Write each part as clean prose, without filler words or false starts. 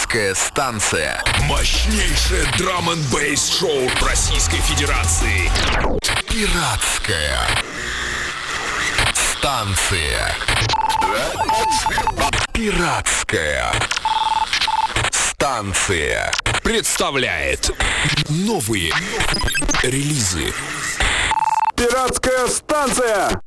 Пиратская станция. Мощнейшее драм-н-бейс шоу Российской Федерации. Пиратская станция. Пиратская станция Представляет новые релизы. Пиратская станция!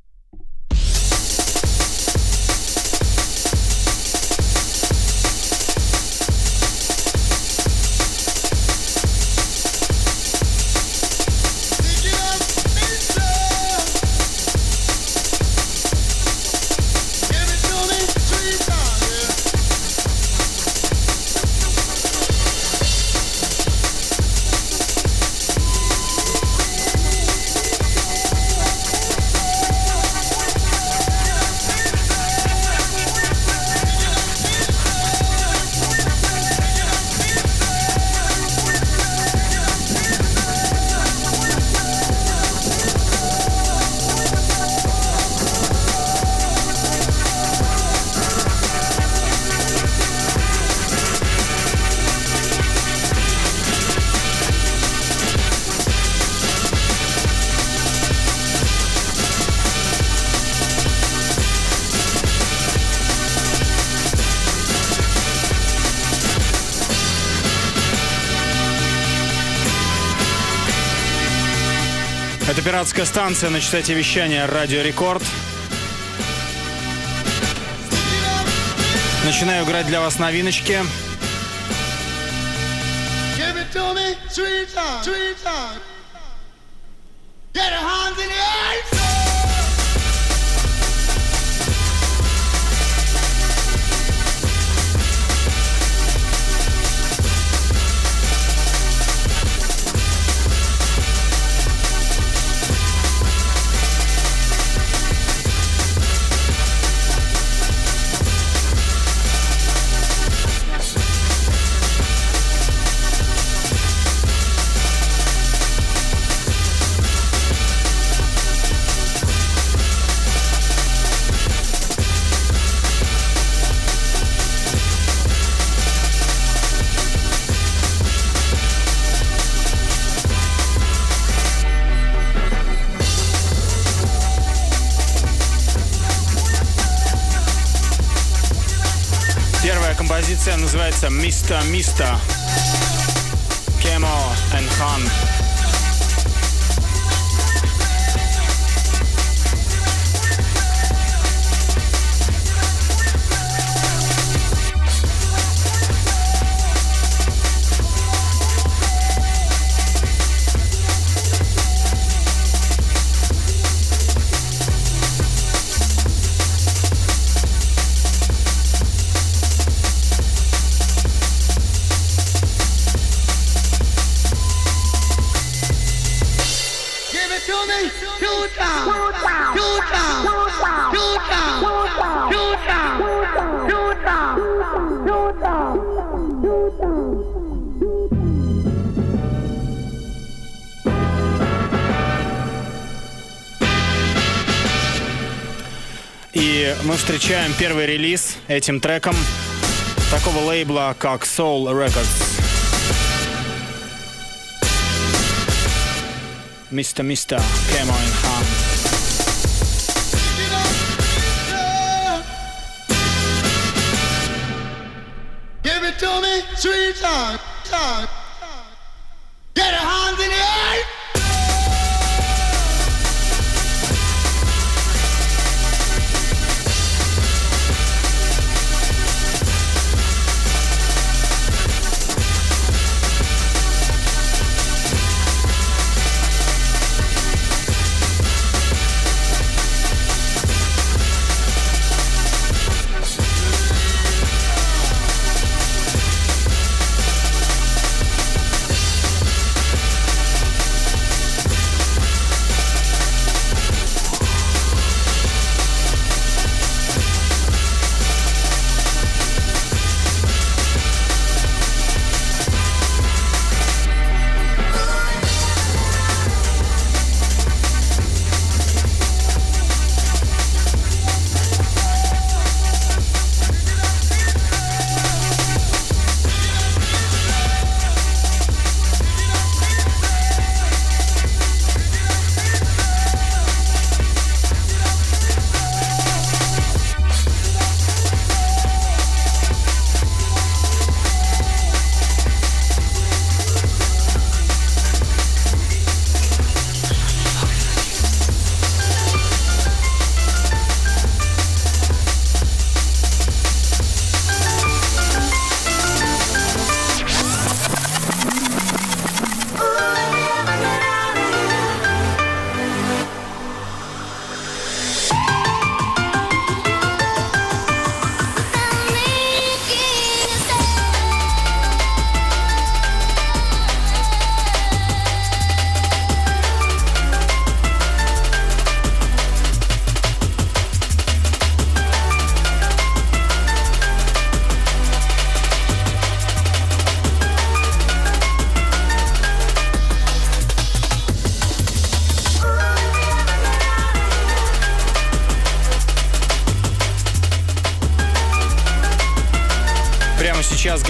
Это пиратская станция на частоте вещания Радио Рекорд. Начинаю играть для вас новиночки. Композиция называется «Mr. Mr. Camo and Han». И мы встречаем первый релиз этим треком такого лейбла, как Soul Records. Mr. Mr. Camo and Han. Give it to me, sweet time, time. Get your hands in the air.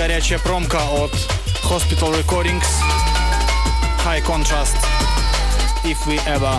горячая промка от Hospital Recordings, High Contrast, If We Ever.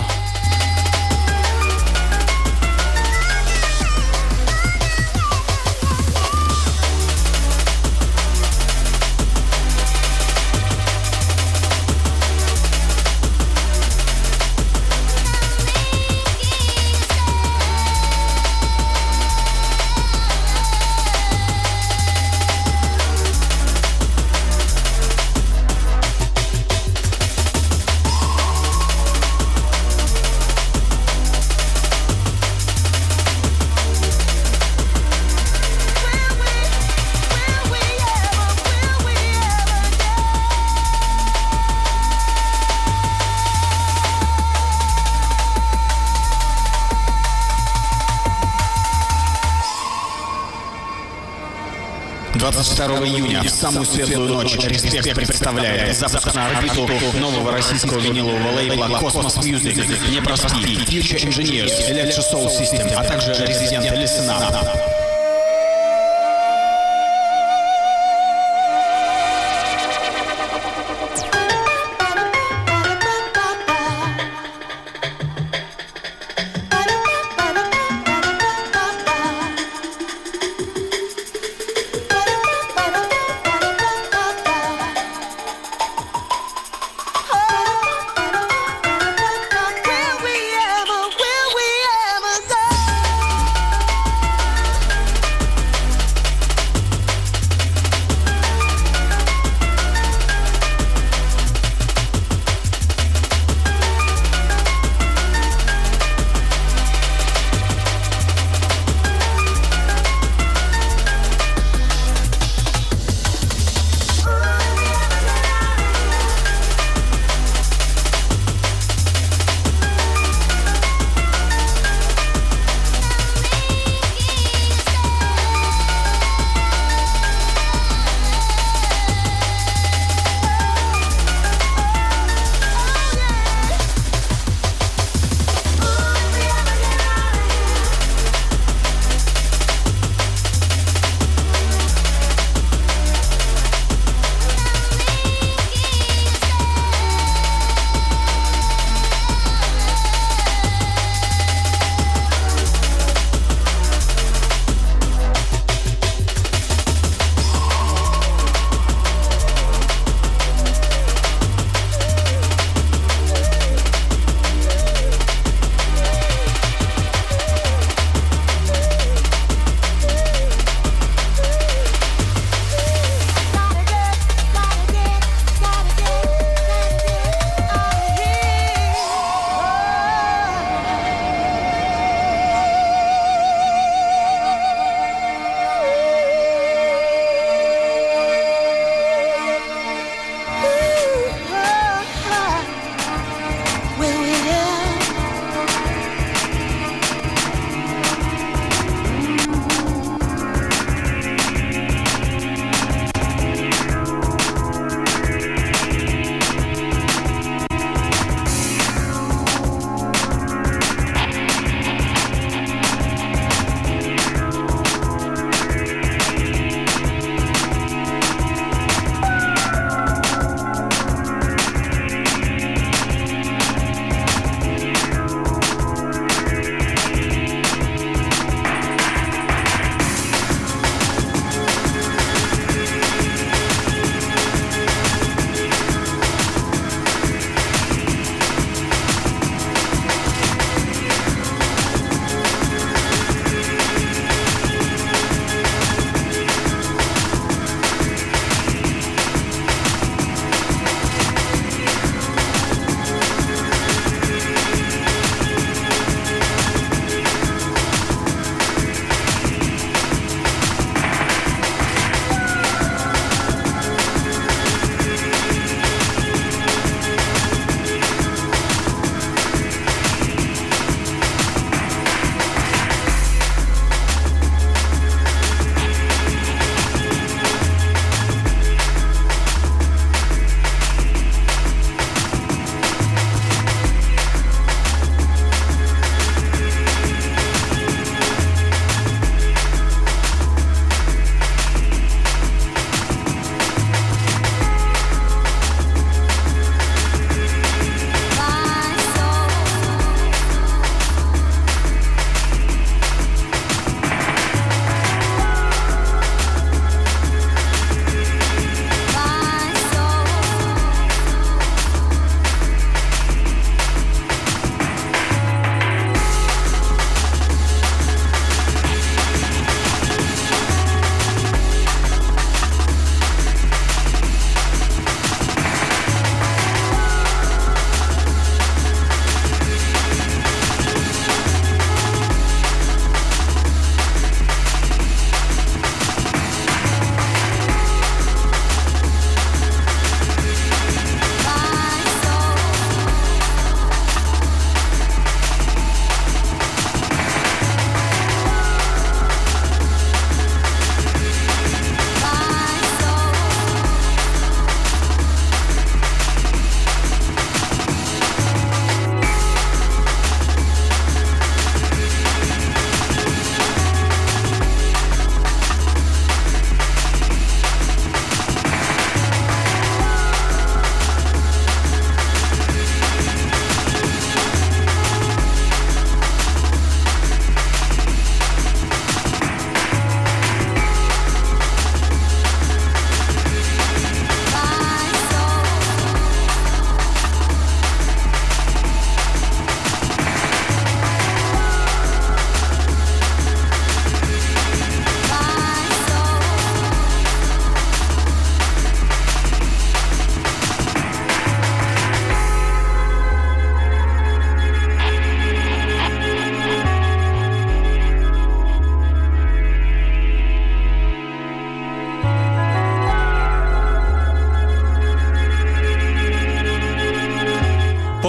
Июня, в самую светлую ночь, Респект представляет запуск на орбиту нового российского винилового лейбла Cosmos Music, Непрости, Future Engineers, Electro Soul System, а также Resident Listen Up.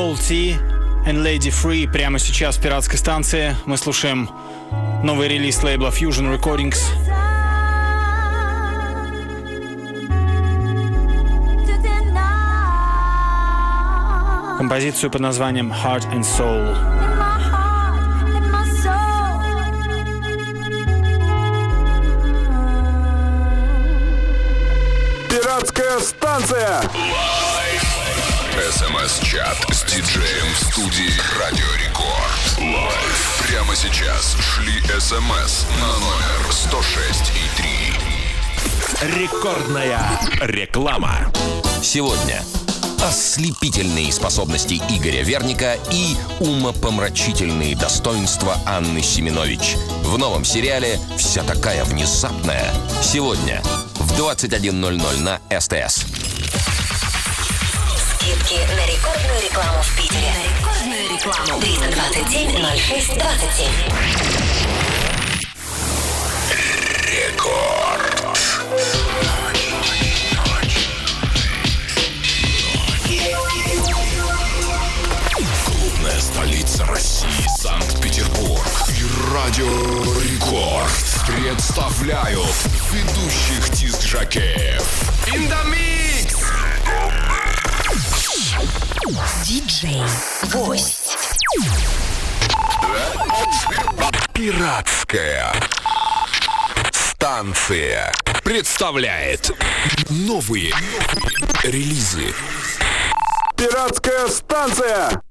Cole T and Lady Free прямо сейчас в пиратской станции. Мы слушаем новый релиз лейбла Fusion Recordings. Композицию под названием Heart and Soul. Пиратская станция. СМС-чат с диджеем в студии Радио Рекорд. Лайв. Прямо сейчас шли СМС на номер 106,3. Рекордная реклама. Сегодня ослепительные способности Игоря Верника и умопомрачительные достоинства Анны Семенович. В новом сериале «Вся такая внезапная». Сегодня в 21:00 на СТС. Скидки на рекордную рекламу в Питере. На рекордную рекламу. 327-06-27. Рекорд. Клубная столица России, Санкт-Петербург и Радио Рекорд представляют ведущих диск-жокеев. In the mix! Диджей Гость. Пиратская станция Представляет новые релизы. Пиратская станция.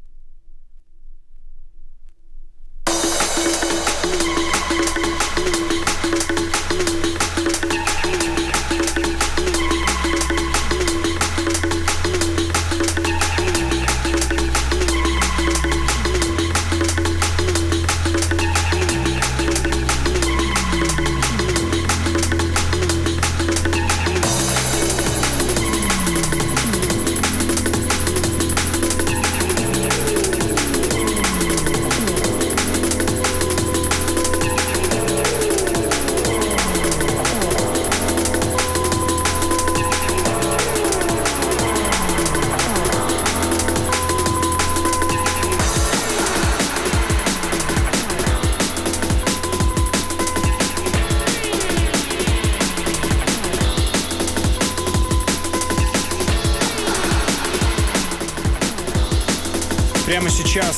Прямо сейчас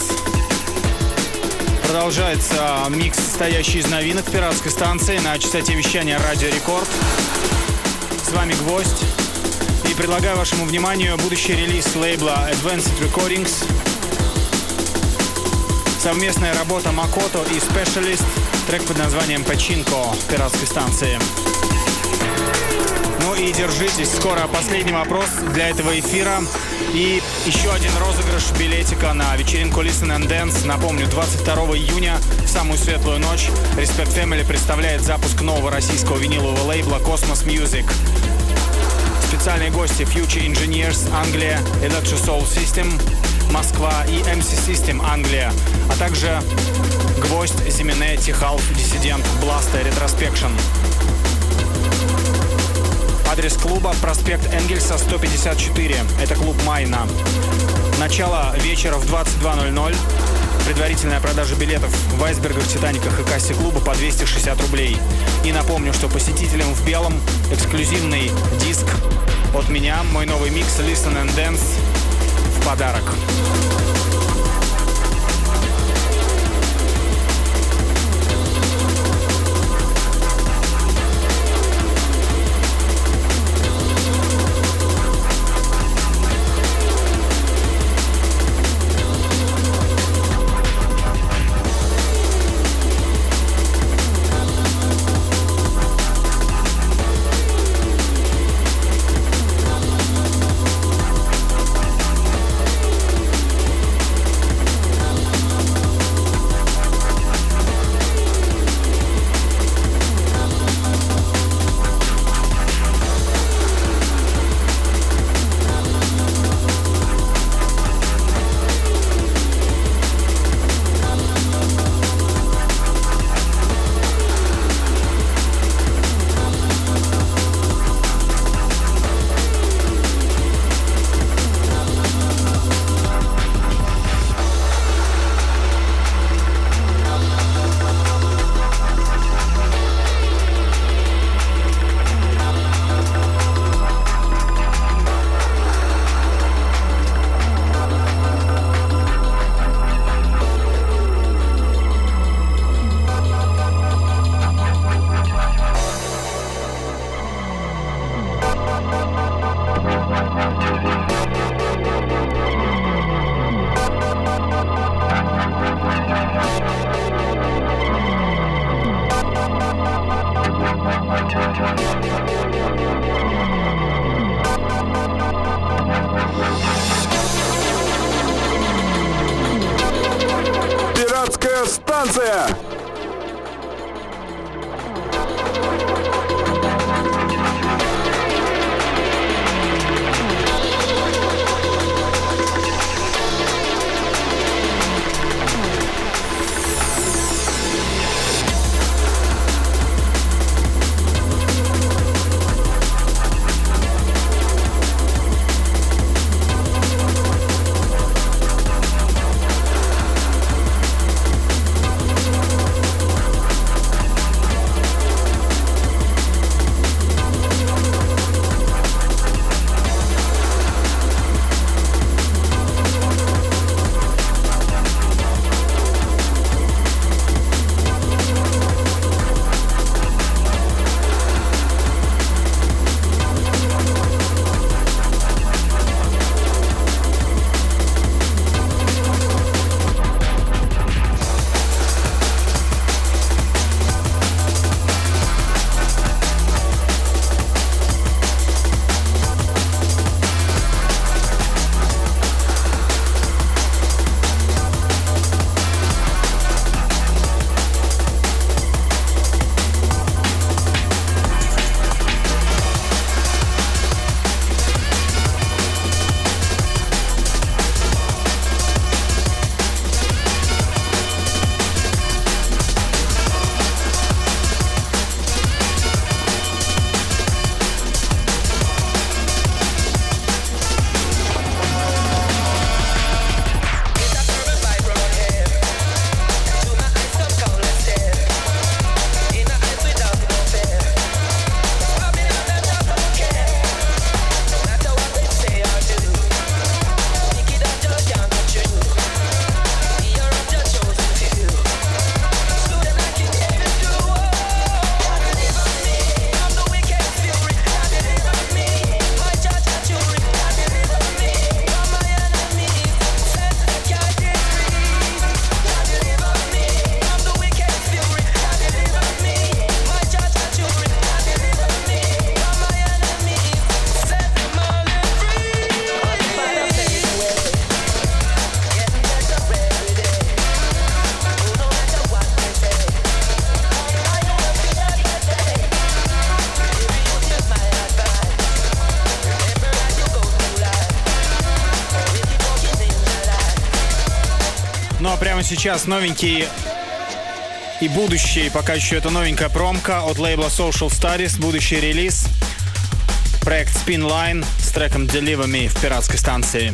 продолжается микс, состоящий из новинок пиратской станции на частоте вещания Радио Рекорд. С вами Гвоздь. И предлагаю вашему вниманию будущий релиз лейбла Advanced Recordings. Совместная работа Макото и Specialist. Трек под названием «Пачинко» пиратской станции. Ну и держитесь, скоро последний вопрос для этого эфира. И еще один розыгрыш билетика на вечеринку Listen and Dance. Напомню, 22 июня, в самую светлую ночь, Respect Family представляет запуск нового российского винилового лейбла Cosmos Music. Специальные гости Future Engineers, Англия, Electro Soul System, Москва и MC System, Англия. А также Гвоздь, Зимине, Тихалф, Диссидент, Бласта, Retrospection. Адрес клуба — проспект Энгельса, 154. Это клуб Майна. Начало вечера в 22:00. Предварительная продажа билетов в Айсбергах, Титаниках и кассе клуба по 260 рублей. И напомню, что посетителям в белом эксклюзивный диск от меня, мой новый микс Listen and Dance в подарок. станция! Ну а прямо сейчас новенький и будущий, пока еще это новенькая промка от лейбла Social Studies, будущий релиз. Проект Spin Line с треком Deliver Me в пиратской станции.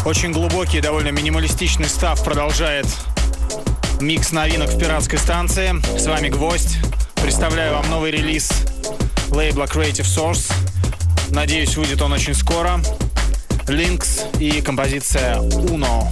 Очень глубокий, довольно минималистичный став продолжает микс новинок в пиратской станции. С вами Гвоздь. Представляю вам новый релиз лейбла Creative Source. Надеюсь, выйдет он очень скоро. Lynx и композиция Uno.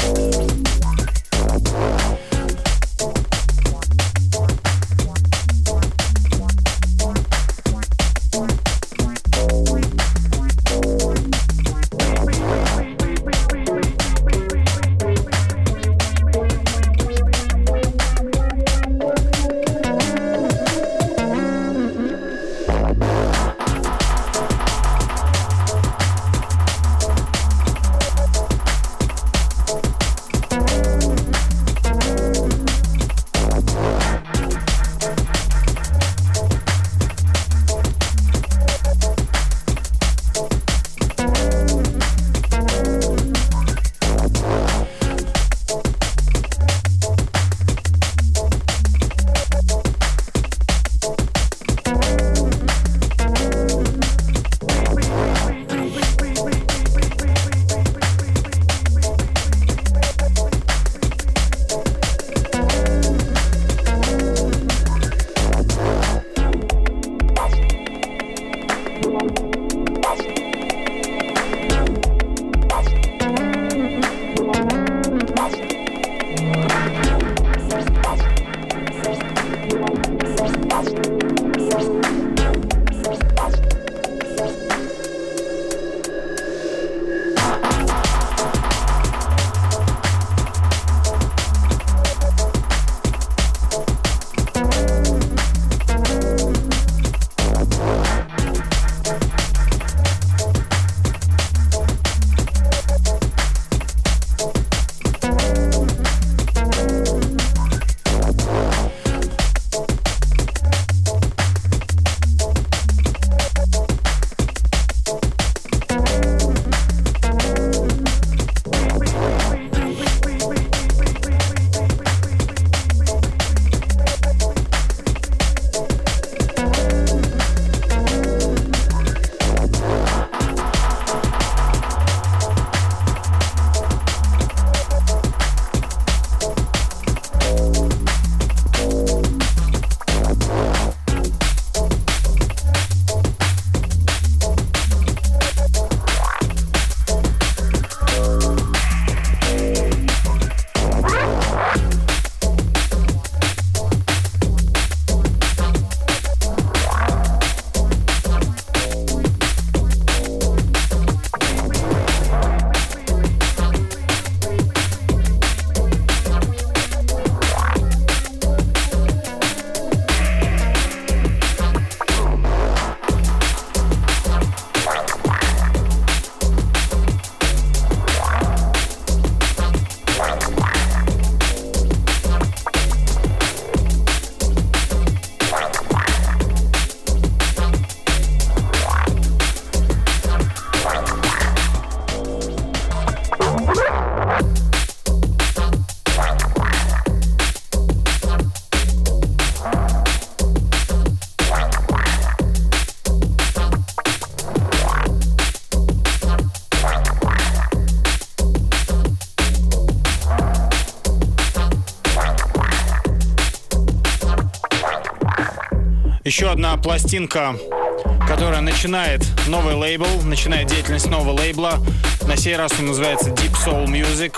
Еще одна пластинка, которая начинает новый лейбл, начинает деятельность нового лейбла. На сей раз он называется Deep Soul Music.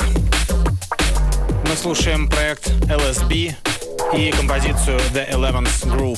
Мы слушаем проект LSB и композицию The 11th Groove.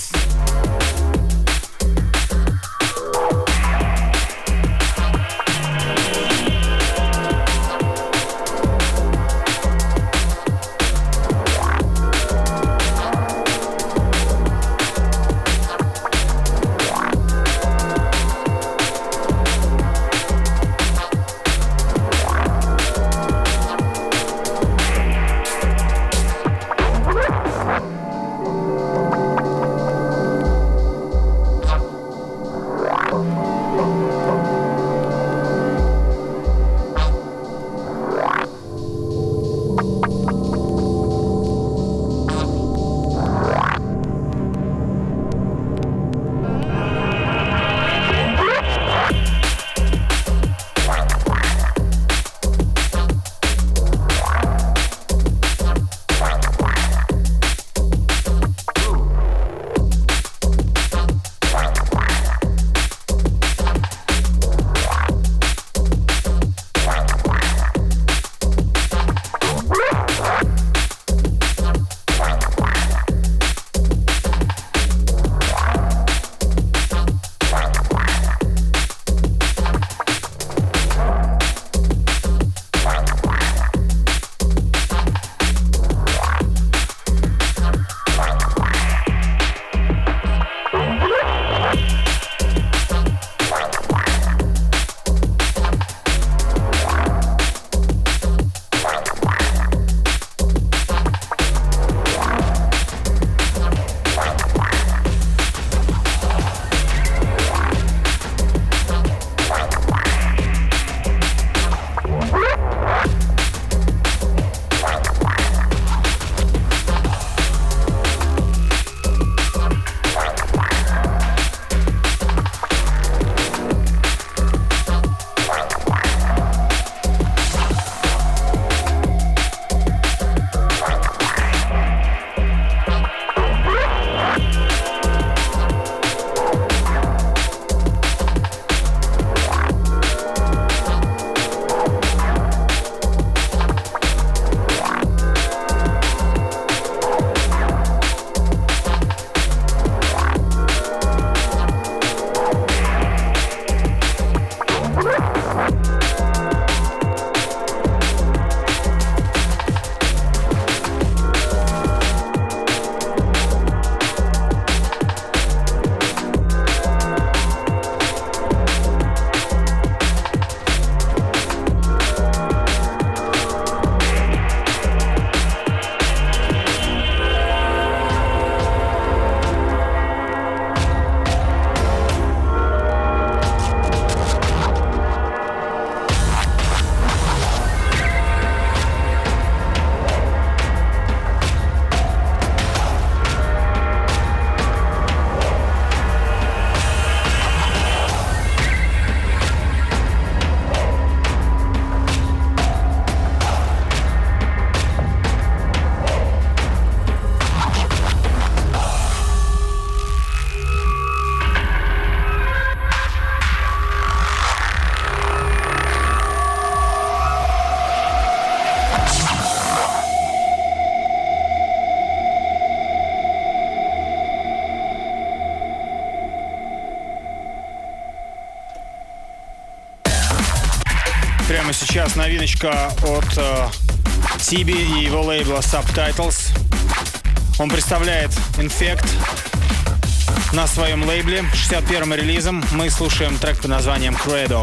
прямо сейчас новиночка от Тиби и его лейбла Subtitles. Он представляет Infect на своем лейбле 61-м релизом. Мы слушаем трек под названием Credo.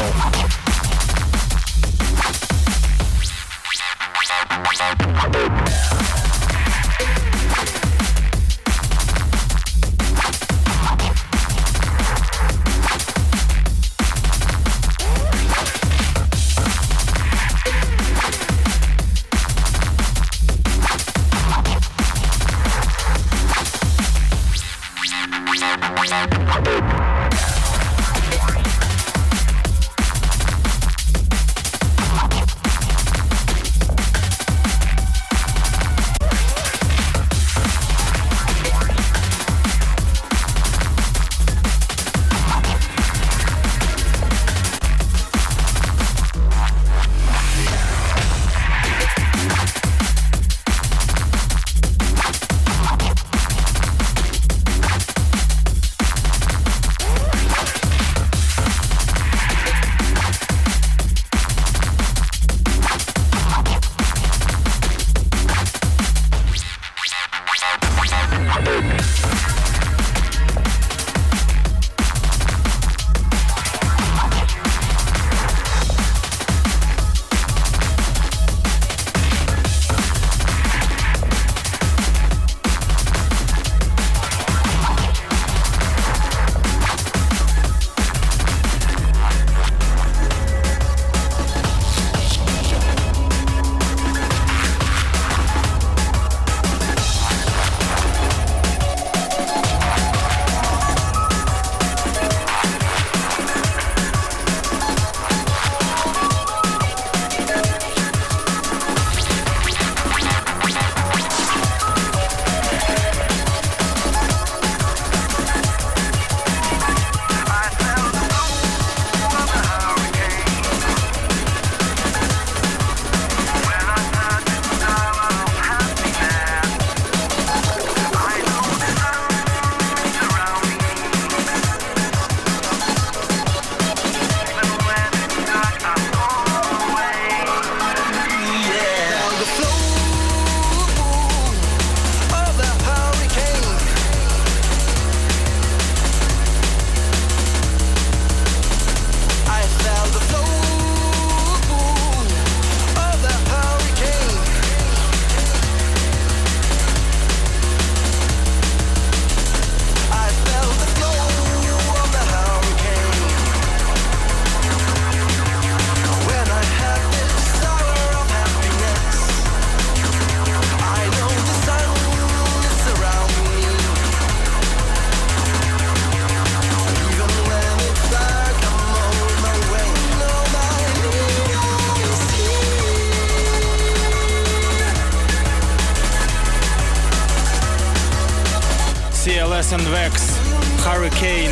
CLS and Vex, Hurricane.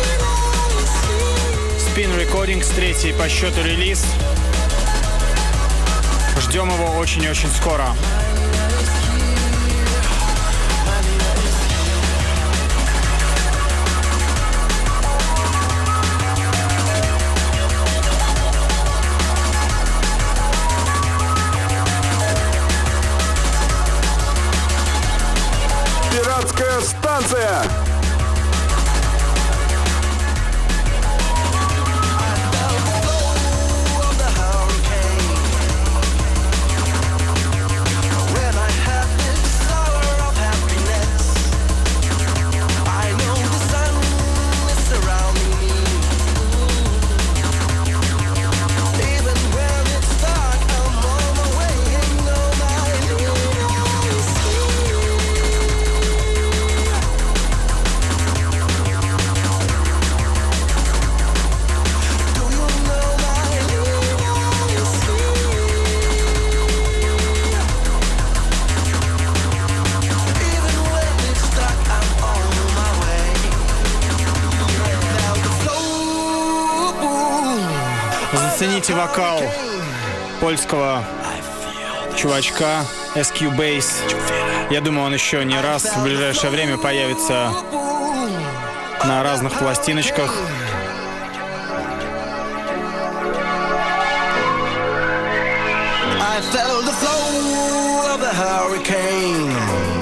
Spin Recordings, третий по счету релиз. Ждем его очень-очень скоро. Пиратская станция. Зацените вокал польского чувачка SQ Bass. Я думаю, он еще не раз в ближайшее время появится на разных пластиночках. I felt the flow of the hurricane.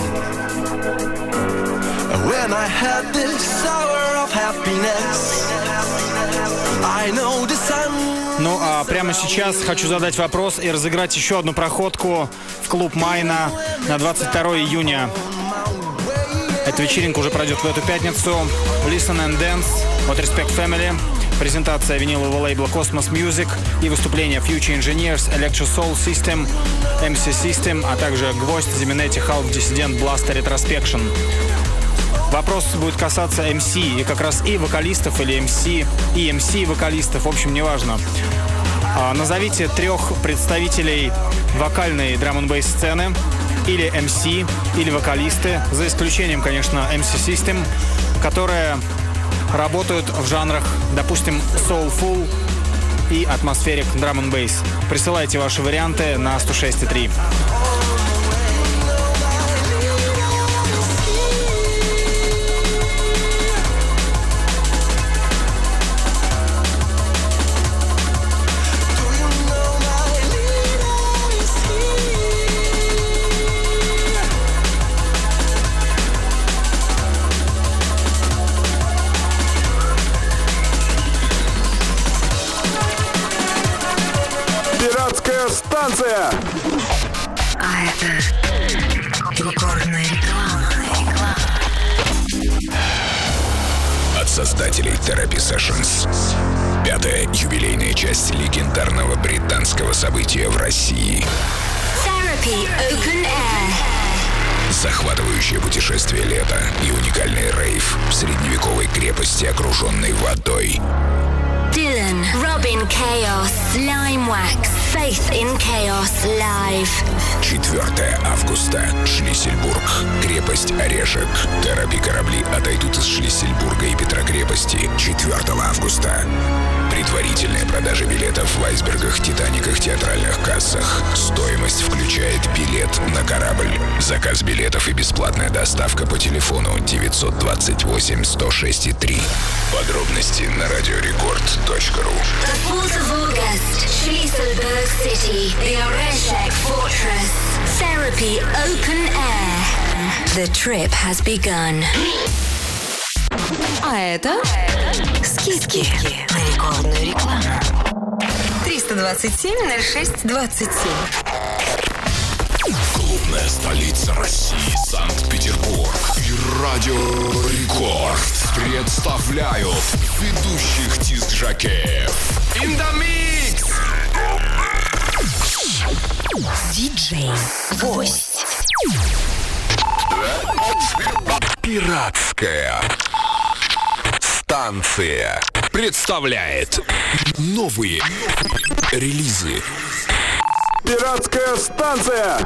When I had this hour of happiness, I know the sun. Ну а прямо сейчас хочу задать вопрос и разыграть еще одну проходку в клуб Майна на 22 июня. Эта вечеринка уже пройдет в эту пятницу. Listen and Dance от Respect Family, презентация винилового лейбла Cosmos Music и выступления Future Engineers, Electro Soul System, MC System, а также Гвоздь, Зиминетти, Халк, Dissident, Blaster, Retrospection. Вопрос будет касаться MC, и как раз и вокалистов, или MC, и MC вокалистов, в общем, неважно. Назовите 3 представителей вокальной драм-н-бейс сцены, или MC, или вокалисты, за исключением, конечно, MC System, которые работают в жанрах, допустим, soulful и атмосферик драм-н-бейс. Присылайте ваши варианты на 106.3. Пиратская станция. А это рекордная реклама. От создателей Therapy Sessions. 5-я юбилейная часть легендарного британского события в России. Therapy Open Air. Захватывающее путешествие лета и уникальный рейв в средневековой крепости, окруженной водой. Dylan, Robin Chaos, Limewax, Faith in Chaos Live. 4 августа. Шлиссельбург. Крепость Орешек. Терапи-корабли отойдут из Шлиссельбурга и Петрокрепости 4 августа. Предварительная продажа билетов в айсбергах, Титаниках, театральных кассах. Стоимость включает билет на корабль. Заказ билетов и бесплатная доставка по телефону 928 106 3. Подробности на радиорекорд.ру. The 4th of August, Schlieselberg City, the Oreshek Fortress. Therapy Open Air. The trip has begun. А это скидки на рекордную рекламу. 327-06-27. Клубная столица России, Санкт-Петербург и Радио Рекорд представляют ведущих диск-жокеев. In the mix! Диджей Гвоздь. Пиратская станция представляет новые релизы. Пиратская станция.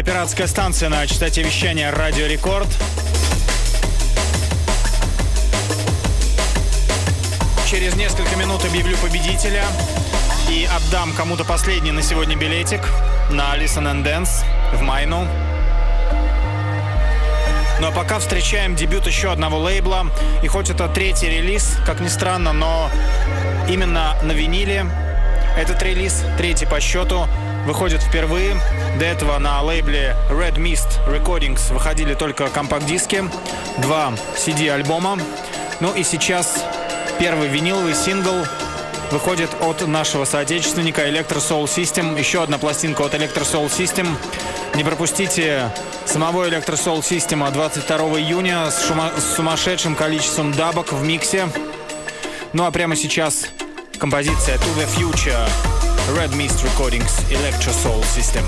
Пиратская станция на частоте вещания Радио Рекорд. Через несколько минут объявлю победителя и отдам кому-то последний на сегодня билетик на Listen and Dance в Майну. Ну а пока встречаем дебют еще одного лейбла. И хоть это третий релиз, как ни странно, но именно на виниле этот релиз, третий по счету, выходит впервые. До этого на лейбле Red Mist Recordings выходили только компакт-диски, 2 CD-альбома. Ну и сейчас первый виниловый сингл выходит от нашего соотечественника Electro Soul System. Еще одна пластинка от Electro Soul System. Не пропустите самого Electro Soul System 22 июня с сумасшедшим количеством дабок в миксе. Ну а прямо сейчас композиция To The Future, Red Mist Recordings, Electro Soul System.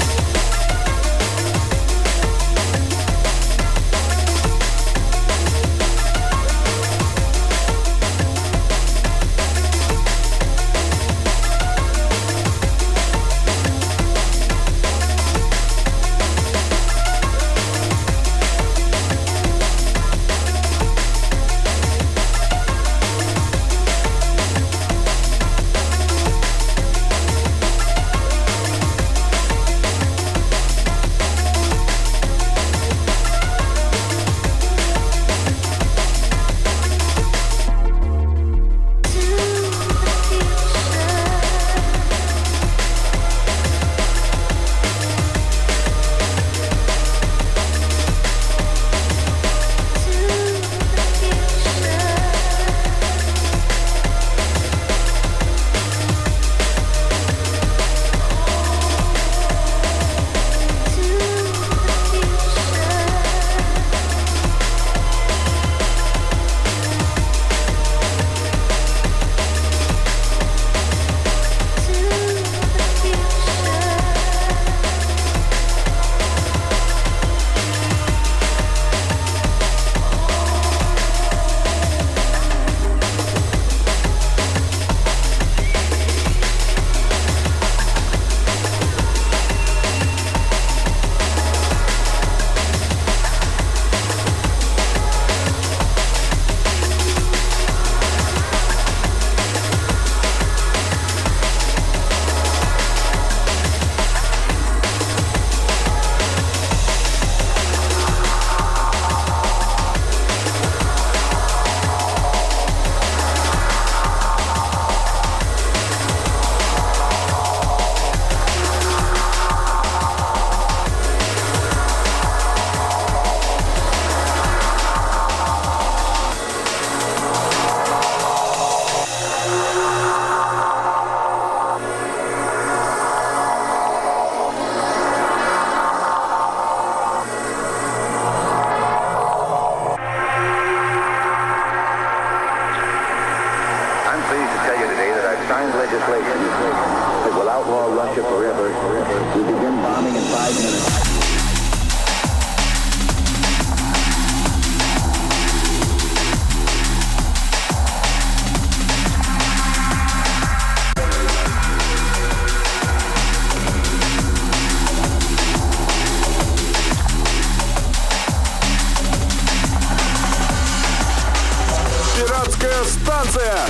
Пиратская станция!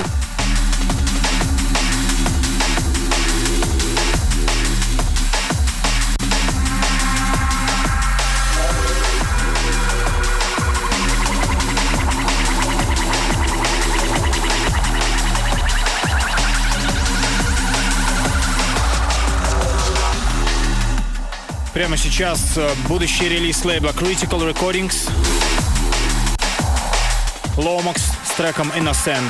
Прямо сейчас будущий релиз лейбла Critical Recordings, Lomax с треком Innocent.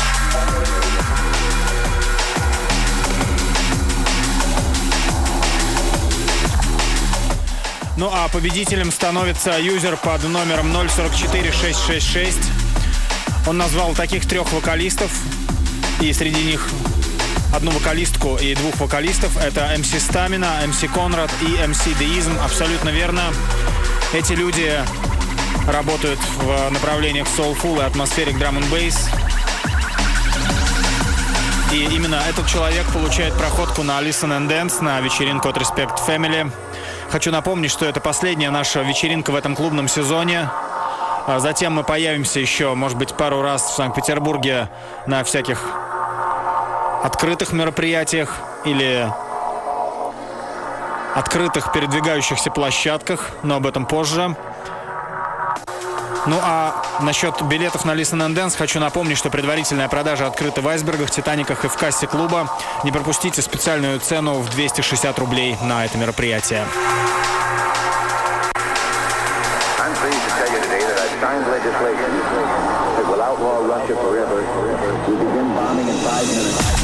Ну а победителем становится юзер под номером 044666. Он назвал таких 3 вокалистов, и среди них одну вокалистку и 2 вокалистов. Это MC Stamina, MC Conrad и MC Deism. Абсолютно верно. Эти люди работают в направлениях soulful и атмосферик drum and bass. И именно этот человек получает проходку на Listen and Dance, на вечеринку от Respect Family. Хочу напомнить, что это последняя наша вечеринка в этом клубном сезоне. Затем мы появимся еще, может быть, пару раз в Санкт-Петербурге на всяких открытых мероприятиях или открытых передвигающихся площадках, но об этом позже. Ну а насчет билетов на Listen and Dance хочу напомнить, что предварительная продажа открыта в Айсбергах, Титаниках и в кассе клуба. Не пропустите специальную цену в 260 рублей на это мероприятие. Signed legislation that will outlaw Russia forever. We begin bombing in 5 minutes.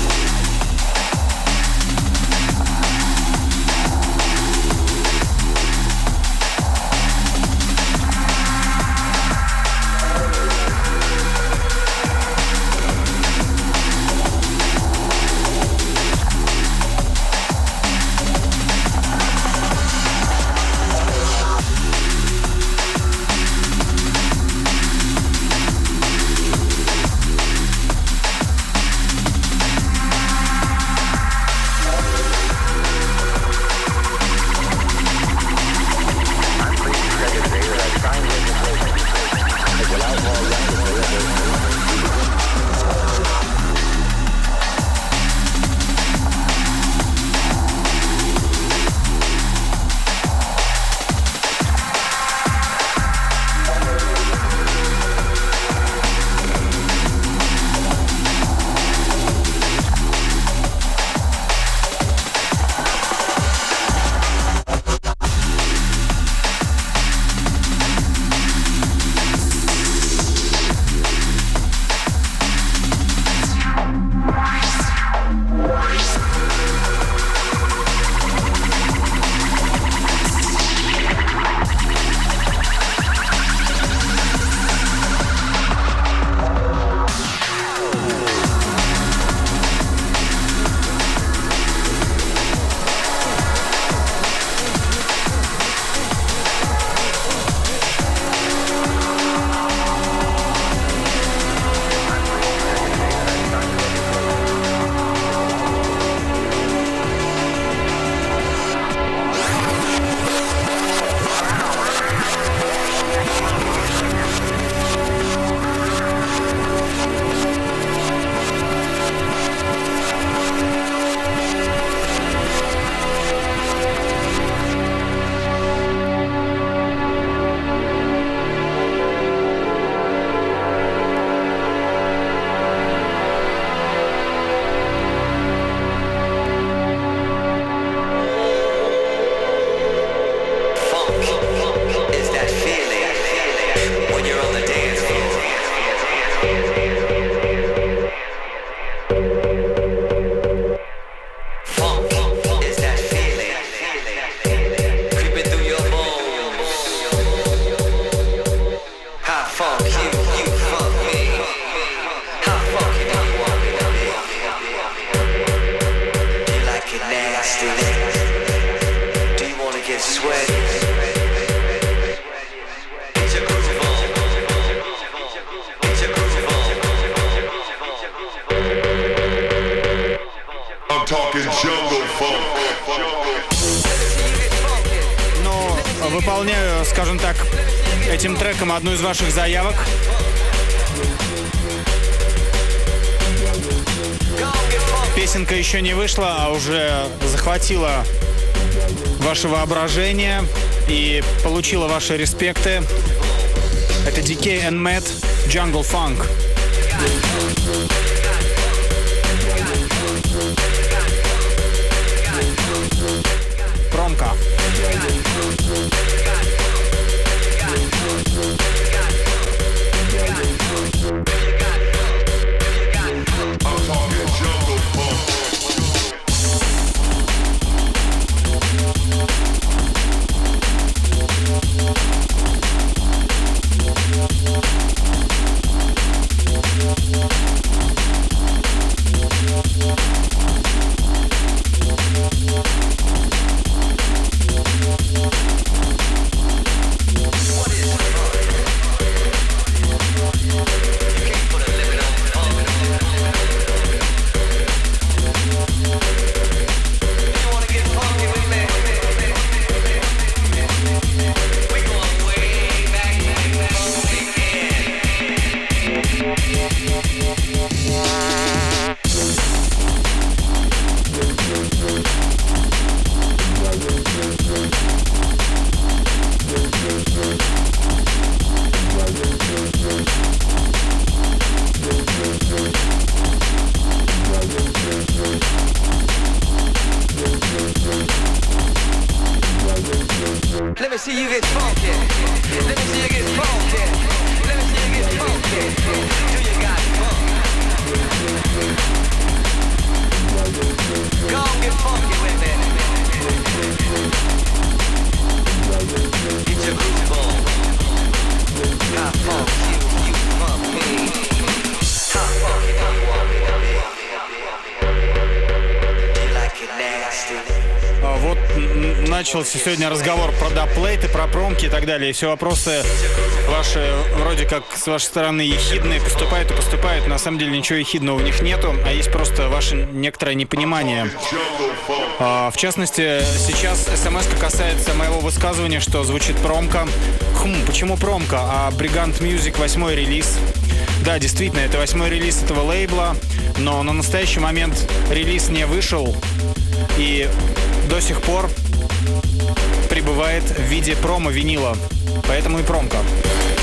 Выполняю, скажем так, этим треком одну из ваших заявок. Песенка еще не вышла, а уже захватила ваше воображение и получила ваши респекты. Это DK and Matt, Jungle Funk. Промка. начался сегодня разговор про дабплейты, про промки и так далее. И все вопросы ваши вроде как с вашей стороны ехидные, поступают и поступают. На самом деле ничего ехидного в них нету, а есть просто ваше некоторое непонимание. В частности, сейчас смс-ка касается моего высказывания, что звучит промка. Почему промка? А Brigand Music 8-й релиз. Да, действительно, это 8-й релиз этого лейбла, но на настоящий момент релиз не вышел и до сих пор пребывает в виде промо-винила. Поэтому и промка.